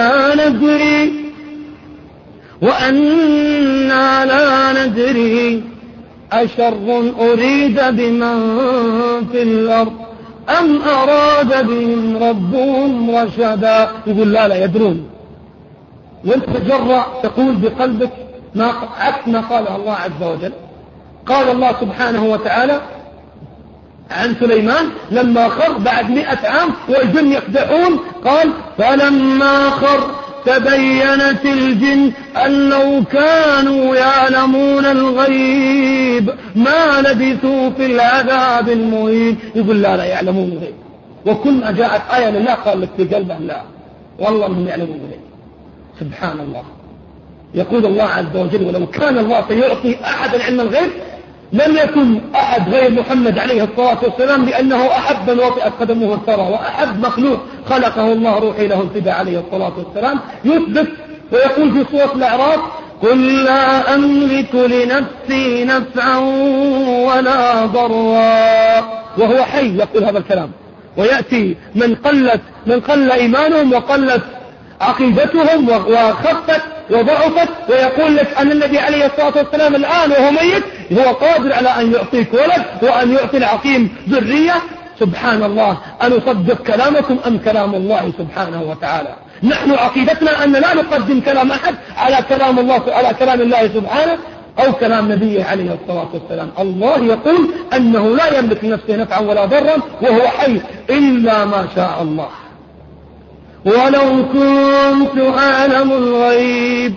لا ندري أشر أريد بمن في الأرض أم أراد بهم ربهم رشدا. يقول لا يدرون، وانت تجرأ تقول بقلبك ما عكس ما قال الله عز وجل. قال الله سبحانه وتعالى عن سليمان لما خر بعد 100 عام والجن يخدعون، قال فلما خر تبينت الجن أن لو كانوا يعلمون الغيب ما لبثوا في العذاب المهين. يقول لا يعلمون الغيب، وكل ما جاءت آية لله قال لك في قلبه لا والله هم يعلمون الغيب. سبحان الله. يقول الله عز وجل ولو كان الله سيعطي أحدا علم الغيب لم يكن أحد غير محمد عليه الصلاة والسلام، لأنه أحب من وطئت قدمه الثرى وأحب مخلوق خلقه الله روحي له الفداء عليه الصلاة والسلام. يثبت ويقول في سورة الأعراف قل لا أملك لنفسي نفعا ولا ضرا، وهو حي يقول هذا الكلام. ويأتي من قل إيمانهم وقلت عقيدتهم وخفت وضعفت ويقول لك أن النبي عليه الصلاة والسلام الآن وهو ميت هو قادر على أن يعطيك ولد وأن يعطي العقيم ذرية. سبحان الله، أن نصدق كلامكم أم كلام الله سبحانه وتعالى؟ نحن عقيدتنا أن لا نقدم كلام أحد على كلام الله، على كلام الله سبحانه أو كلام نبيه عليه الصلاة والسلام. الله يقول أنه لا يملك لنفسه نفعا ولا ضرا وهو حي إلا ما شاء الله. ولو كنت أعلم الغيب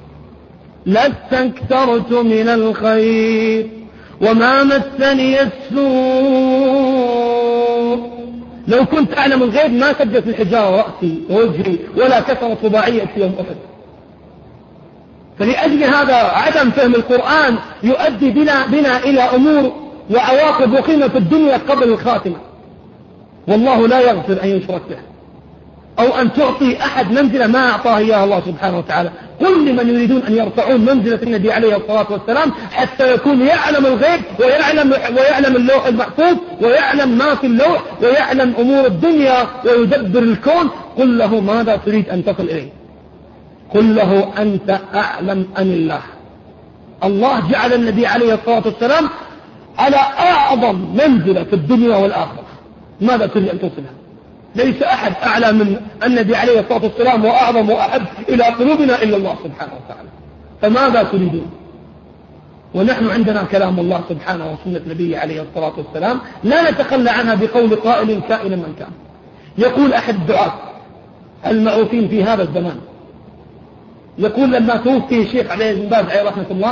لاستكثرت من الخير وما مسني السوء. لو كنت أعلم الغيب ما سجت الحجارة رأسي ووجهي ولا كثرت رباعيتي يوم أحد. فلأجل هذا عدم فهم القرآن يؤدي بنا إلى أمور وعواقب وخيمة في الدنيا قبل الخاتمة، والله لا يغفر أن يشرك به أو أن تعطي أحد منزلة ما أعطاه إياه الله سبحانه وتعالى. قل لمن يريدون أن يرفعون منزلة النبي عليه الصلاة والسلام حتى يكون يعلم الغيب ويعلم اللوح المحفوظ ويعلم ما في اللوح ويعلم أمور الدنيا ويدبر الكون. قل له ماذا تريد أن تصل إليه؟ قل له أنت أعلم أم الله. الله جعل النبي عليه الصلاة والسلام على أعظم منزلة في الدنيا والآخرة. ماذا تريد أن تصلها؟ ليس أحد أعلى من النبي عليه الصلاة والسلام وأعظم وأحب إلى قلوبنا إلا الله سبحانه وتعالى. فماذا تريدون؟ ونحن عندنا كلام الله سبحانه وسنة نبيه عليه الصلاة والسلام لا نتخلى عنها بقول قائل كائنا من كان. يقول أحد الدعاة المعروفين في هذا الزمان، يقول لما توفي الشيخ عبد العزيز بن باز عليه رحمة الله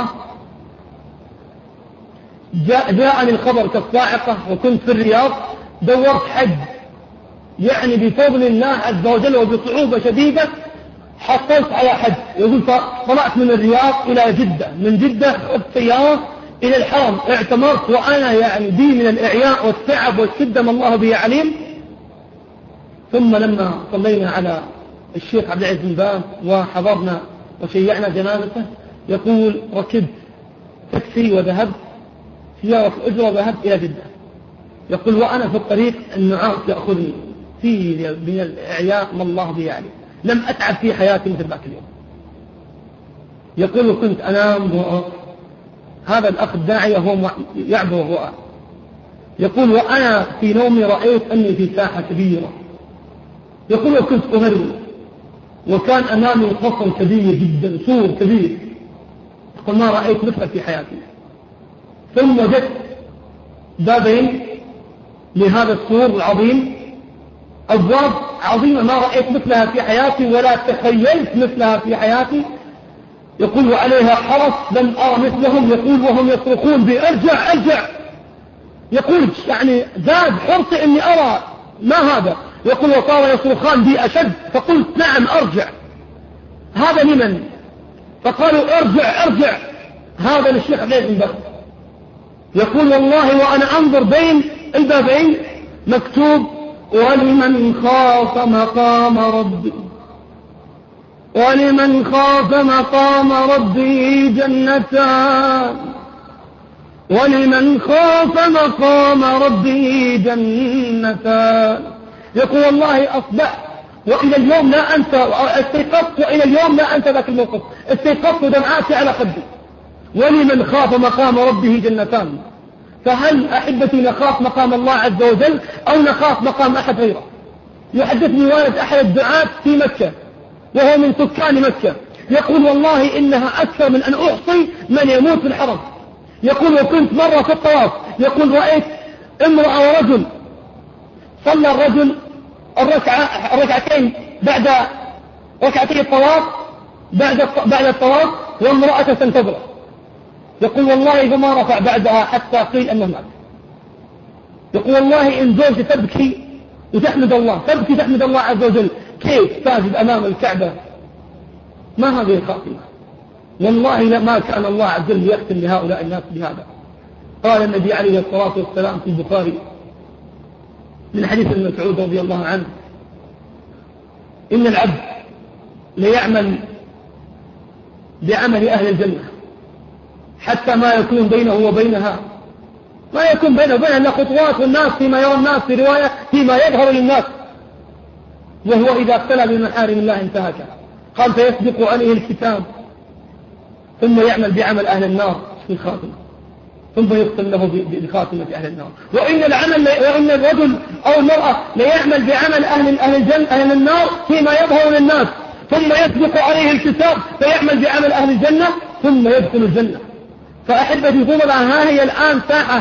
جاءني الخبر كالصاعقة وكنت في الرياض دورت حج، يعني بفضل الله عز وجل وبصعوبة شديدة حصلت على حج. يقول فطلعت من الرياض إلى جدة، من جدة خذت سيارة إلى الحرم اعتمرت وأنا يعني بي من الإعياء والتعب والشدة ما الله به عليم. ثم لما صلينا على الشيخ عبد العزيز بن باز وحضرنا وشيعنا جنازته يقول ركبت تاكسي وذهبت سيارة الأجرة وذهبت إلى جدة. يقول وأنا في الطريق النعاس يأخذني في من الإعياء ما الله به عليم، لم أتعب في حياتي مثل ذاك اليوم. يقول كنت أنام هذا الأخ الداعية هو يعبر الرؤى. يقول وأنا في نومي رأيت أني في ساحة كبيرة. يقول وكنت أهرب وكان أمامي قصر كبير جدا سور كبير، يقول ما رأيت مثله في حياتي. ثم وجدت بابين لهذا السور العظيم، أبواب عظيمة ما رأيت مثلها في حياتي ولا تخيلت مثلها في حياتي. يقول وعليها حرس لم أرى مثلهم. يقول وهم يصرخون بي أرجع أرجع. يقول يعني زاد حرصي أني أرى ما هذا. يقول وصار يصرخان بي أشد، فقلت نعم أرجع. هذا لمن؟ فقالوا أرجع أرجع. هذا للشيخ عبد العزيز بن باز. يقول والله وأنا أنظر بين البابين مكتوب ولمن خاف مقام ربي ولمن خاف مقام ربي جنتان ولمن خاف مقام ربي جنتان. يقول والله أصبحت وإلى اليوم لا أنسى، استيقظت وإلى اليوم لا أنسى ذاك الموقف، استيقظت دمعاتي على خدي. ولمن خاف مقام ربه جنتان. فهل أحبتي نخاف مقام الله عز وجل أو نخاف مقام أحد غيره؟ يحدثني والد أحد الدعاة في مكة وهو من سكان مكة، يقول والله إنها أكثر من أن أحصي من يموت في الحرم. يقول وكنت مرة في الطواف، يقول رأيت امرأة ورجل، صلى الرجل الركعتين بعد ركعتي الطواف بعد الطواف والمرأة تنتظر. يقول والله فما رفع بعدها حتى قيل أنه مات. يقول والله إن زوجتي تبكي وتحمد الله، تبكي تحمد الله عز وجل، كيف ساجد أمام الكعبة؟ ما هذه الخاتمة؟ والله ما كان الله عز وجل يختم لهؤلاء الناس بهذا. قال النبي عليه الصلاة والسلام في البخاري من حديث ابن مسعود رضي الله عنه: إن العبد ليعمل بعمل أهل الجنة حتى ما يكون بينه وبينها إلا خطوات، والناس فيما يرى الناس في رواية فيما يظهر للناس، وهو إذا ابتلى بمحارم الله انتهكها. قال فيسبق عليه الكتاب ثم يعمل بعمل أهل النار في الخاتمة، ثم يختم له بخاتمة أهل النار. وإن الرجل أو المرأة ليعمل بعمل أهل النار فيما يظهر للناس، ثم يسبق عليه الكتاب فيعمل بعمل أهل الجنة ثم يدخل الجنة. فأحبتي ثم ها هي الآن ساعة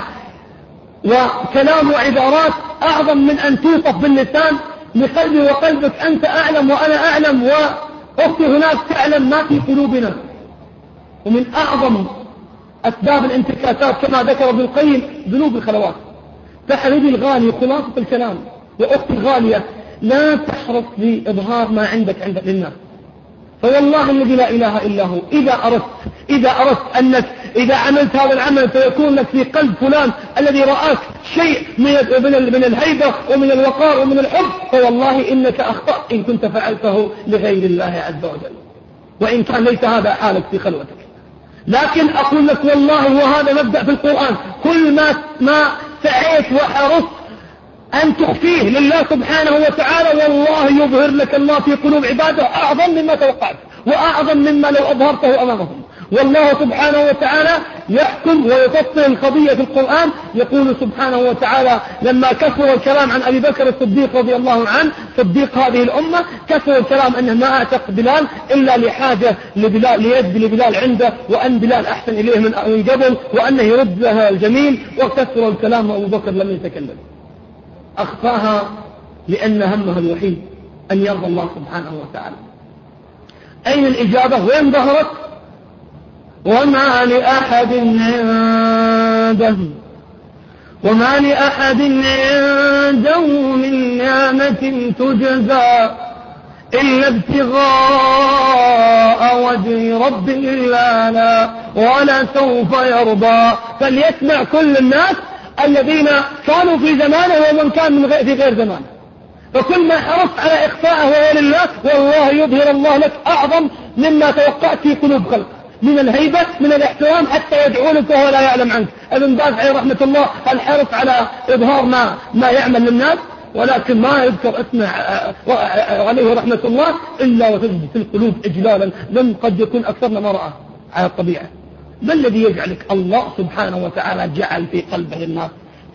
وكلام وعبارات أعظم من أن توصف باللسان لقلبي وقلبك. أنت أعلم وأنا أعلم وأختي هناك تعلم ما في قلوبنا. ومن أعظم أسباب الانتكاسات كما ذكر ابن القيم ذنوب الخلوات. فحبيبي الغالي خلاصة الكلام وأختي الغالية، لا تحرص بإظهار ما عندك للناس. فوالله الذي لا إله إلا هو إذا أردت أنك إذا عملت هذا العمل فيكون لك في قلب فلان الذي رآك شيء من الهيبة ومن الوقار ومن الحب، فوالله إنك أخطأت إن كنت فعلته لغير الله عز وجل، وإن كان ليس هذا حالك في خلوتك. لكن أقول لك والله وهذا مبدأ في القرآن، كل ما سعيت وحرصت أن تخفيه لله سبحانه وتعالى والله يظهر لك الله في قلوب عباده أعظم مما توقعت وأعظم مما لو أظهرته أمامهم. والله سبحانه وتعالى يحكم ويفصل القضية في القرآن. يقول سبحانه وتعالى لما كثر الكلام عن أبي بكر الصديق رضي الله عنه صديق هذه الأمة، كثر الكلام أنه ما أعتق بلال إلا لحاجة ليد لبلال عنده، وأن بلال أحسن إليه من قبل، وأنه يرد لها الجميل، وكثر الكلام وأبو بكر لم يتكلم. أخفاها لأن همها الوحيد أن يرضى الله سبحانه وتعالى. أين الإجابة؟ وين ظهرت؟ وما لأحد عنده من نعمة تجزى إلا ابتغاء وجه رب الأعلى ولسوف يرضى. فليسمع كل الناس الذين كانوا في زمانه ومن كان في غير زمانه، فكل ما حرصت على إخفاءه وهو لله والله يظهر الله لك أعظم مما توقعت في قلوب خلق من الهيبة من الاحترام حتى يدعونك وهو لا يعلم عنك. ابن باز عليه رحمة الله الحرص على إظهار ما يعمل للناس، ولكن ما يذكر اسمه عليه رحمة الله إلا وتجد في القلوب إجلالا لم قد يكون أكثرنا ما رأى على الطبيعة. ما الذي يجعلك؟ الله سبحانه وتعالى جعل في قلبه الناس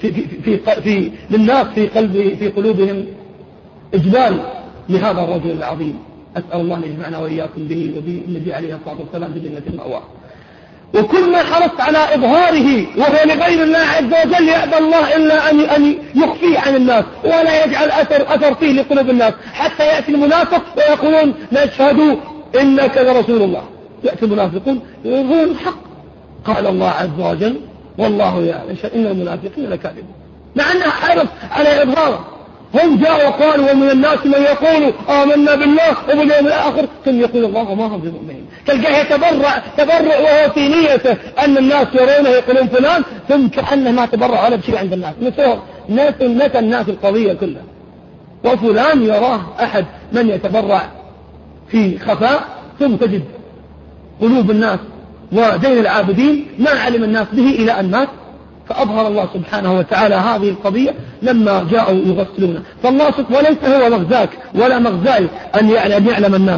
للناس في قلوبهم إجلال لهذا الرجل العظيم. أسأل الله أن يجمعنا وإياكم به وبالنبي عليه الصلاة والسلام بجنة المأوى. وكل ما حرصت على إظهاره وهو لغير الله عز وجل يأبى الله إلا أن يخفيه عن الناس ولا يجعل أثر فيه لقلوب الناس، حتى يأتي المنافق ويقولون نشهد إنك لرسول الله. يأتي المنافقون يظهرون الحق. قال الله عز وجل والله يشهد إن المنافقين لكاذبون، مع أنه حرص على إظهاره. هم جاءوا وقالوا ومن الناس من يقول آمنا بالله وباليوم الآخر ثم يقول الله وما هم بمؤمنين. تلقاه تبرع وهو في نيته أن الناس يرونه يقولون فلان، ثم كأنه ما تبرع ولا بشيء عند الناس. نسى الناس القضية كلها، وفلان يراه أحد من يتبرع في خفاء، ثم تجد قلوب الناس ودين العابدين ما علم الناس به إلى أن مات. فأظهر الله سبحانه وتعالى هذه القضية لما جاءوا يغسلون. فالله سبحانه وليس هو مغزاك ولا مغزاي أن يعلم الناس.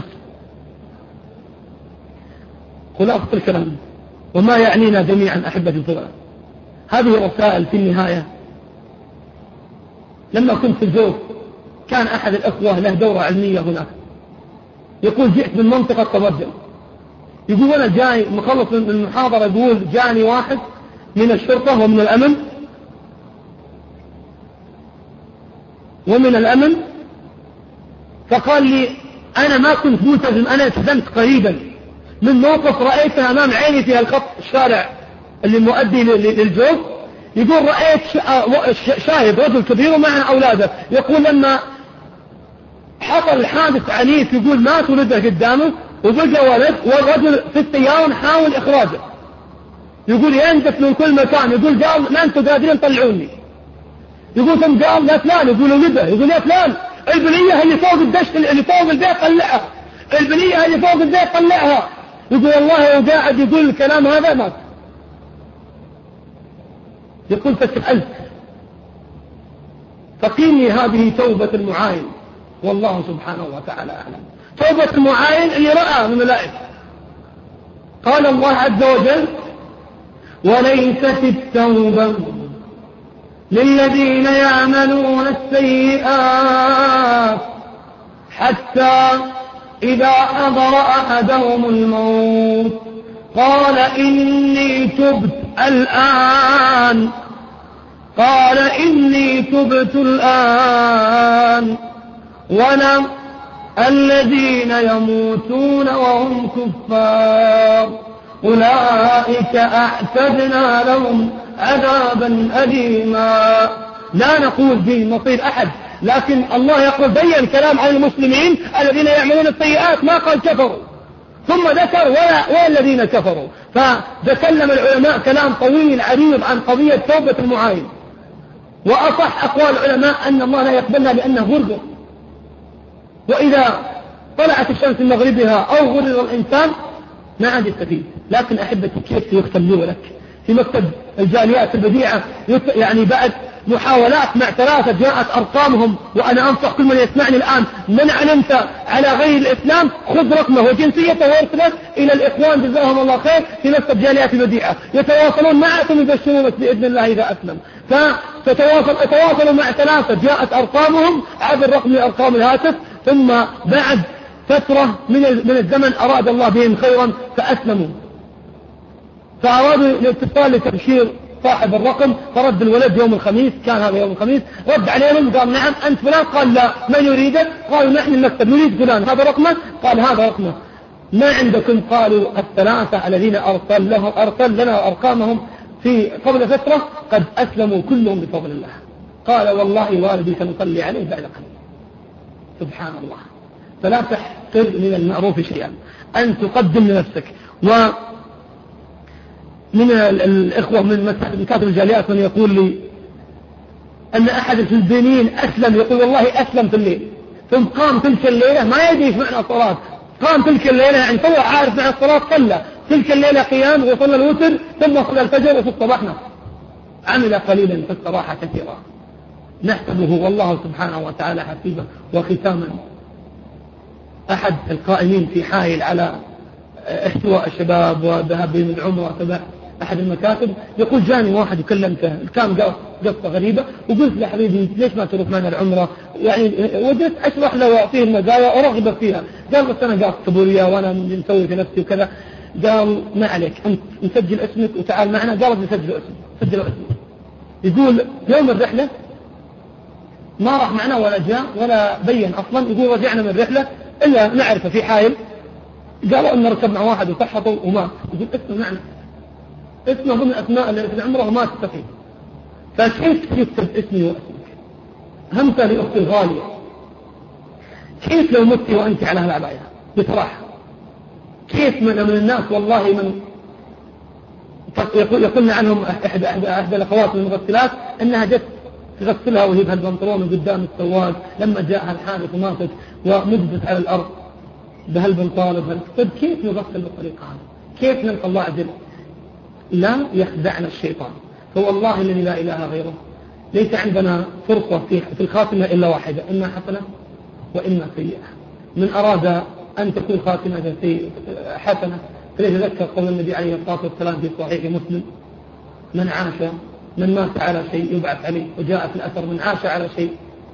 خلاصة الكلام وما يعنينا جميعا أحبة الفضلاء هذه رسائل في النهاية. لما كنت في الجوف كان أحد الأخوة له دورة علمية هناك، يقول جئت من منطقة طبرجل، يقول أنا جاي مخلص من المحاضرة، يقول جاني واحد من الشرطة ومن الأمن فقال لي أنا ما كنت ملتزم، أنا التزمت قريبا من موقف رأيته أمام عيني في الخط الشارع اللي مؤدي للجوف. يقول رأيت شاهد رجل كبير ومعه أولاده، يقول لما حصل حادث عنيف يقول مات ولده قدامه وبقى ولد، والرجل في السيارة حاول إخراجه، يقول ينزف من كل مكان، يقول قال ما أنتم قادرين طلعوني، يقول ثم قال يا فلان، يقول ولده، يقول يا فلان البنية اللي فوق الدشت اللي فوق البيت طلعها، البنية اللي فوق البيت طلعها، يقول والله وقاعد يقول الكلام هذا مات. يقول فسألت فقيني هذه توبة المعاين، والله سبحانه وتعالى أعلم. توبة المعاين اللي رأى من الملائكة. قال الله عز وجل وليست التوبة للذين يعملون السيئات حتى إذا حضر أحدهم الموت قال إني تبت الآن ولم الذين يموتون وهم كفار أولئك أعتدنا لهم عذابا أليما. لا نقول به مصير أحد، لكن الله يقول بين كلام عن المسلمين الذين يعملون السيئات، ما قال كفروا، ثم ذكر ولا الذين كفروا. فتكلم العلماء كلام طويل عريض عن قضية توبة المعاين، وأصح أقوال العلماء أن الله لا يقبلها لأنه غرغر، وإذا طلعت الشمس من مغربها أو غرر الإنسان ما عاد يستفيد. لكن أحبتي كيف يختم لي ولك في مكتب الجاليات البديعة، يعني بعد محاولات مع 3 جاءت أرقامهم، وأنا أنصح كل من يسمعني الآن من علمت على غير الإسلام خذ رقمه وجنسيته وارسله إلى الإخوان جزاهم الله خير في مكتب جاليات البديعة، يتواصلون معكم يبشرونك بإذن الله إذا أسلم. فتواصلوا مع 3 جاءت أرقامهم عبر رقم أرقام الهاتف، ثم بعد فترة من الزمن أراد الله بهم خيرا فأسلموا، فأرادوا الاتصال لتبشير صاحب الرقم، فرد الولد يوم الخميس، كان هذا يوم الخميس، رد عليهم قال نعم أنت فلان؟ قال لا. من يريدك؟ قالوا نحن المكتب نريد فلان، هذا رقمه؟ قال هذا رقمه. ما عندكم؟ قالوا 3 الذين أرسل لنا أرقامهم في قبل فترة قد أسلموا كلهم بفضل الله. قال والله والدي سنصلي عليه بعد قليل. سبحان الله. فلا تحقر من المعروف شيئا، أن تقدم لنفسك. ومن الإخوة من مكاتب الجاليات من يقول لي أن أحد الفلبينيين أسلم، يقول والله أسلم في الليل، ثم قام تلك الليلة ما يدري ايش معنى الصلاة، قام تلك الليلة يعني هو عارف معنى الصلاة، صلى تلك الليلة قيام وصلى الوتر ثم صلى الفجر وفي الصباح عمل قليلا في الصراحة كثيرا. نحسبه والله سبحانه وتعالى حسيبه. وختاما، أحد القائمين في حائل على احتواء الشباب وذهاب بهم العمرة تبع أحد المكاتب يقول جاني واحد وكلمته، كان قصة غريبة، وقلت له حبيبي ليش ما تروح معنا العمرة؟ يعني ودت أشرح له وأعطيه المزايا وأرغب فيها. قال بس أنا قاعد كبوريا وأنا مسوي في نفسي وكذا. قال ما عليك، أنت نسجل اسمك وتعال معنا. قال نسجل اسمه. يقول يوم الرحلة ما راح معنا ولا جاء ولا بين أصلا. يقول رجعنا من الرحلة إلا نعرفه في حائل، قالوا أن ركب مع واحد وصحته ومات. يقول اسمه معنا، اسمه ضمن أسماء اللي في العمرة وما تستفيد. فكيف يكتب اسمي واسمك؟ همت لأختي الغالية، كيف لو مت وأنت على هالعباية بصراحة؟ كيف من الناس والله من يقولنا عنهم أحد الأخوات من المغسلات أنها جت تغسلها وهي بهالبنطلون من قدام السواق لما جاءها الحادث وماتت ومجدت على الأرض بهالبنطال. طيب كيف نغسل بالطريقة هذه؟ كيف نلقى الله عز وجل؟ لا يخدعنا الشيطان. فوالله الذي لا إله غيره ليس عندنا فرصة في الخاتمة إلا واحدة، إما حسنة وإما سيئة. من أراد أن تكون خاتمة حسنة فليتذكر قول النبي عليه الصلاة والسلام في صحيح مسلم: من عاش من مات على شيء يبعث عليه، وجاء في الأثر من عاش على شيء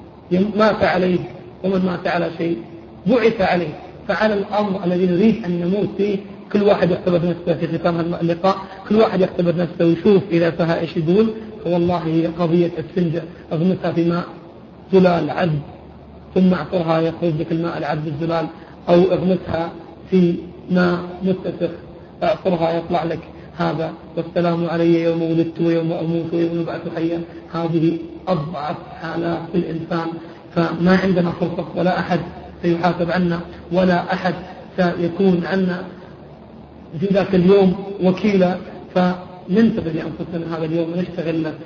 مات عليه، ومن مات على شيء بعث عليه. فعلى الأمر الذي نريد أن نموت فيه كل واحد يختبر نفسه في ختام اللقاء، كل واحد يختبر نفسه ويشوف إذا فيها إيش يقول. فوالله هي قضية السنجة، اغمسها في ماء زلال عذب ثم اعطرها يخرج لك الماء العذب الزلال، أو اغمسها في ماء متسخ اعطرها يطلع لك هذا. والسلام علي يوم ولدت ويوم أموت ويوم أبعث حيا. هذه أضعف حالات في الإنسان، فما عندنا فرصة، ولا أحد سيحاسب عنا، ولا أحد سيكون عنا في ذاك اليوم وكيلا. فننتبه لأنفسنا هذا اليوم ونشتغل له.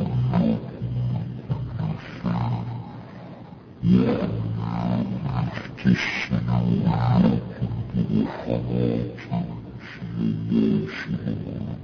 Yeah. السنوات المؤخرة في سنوات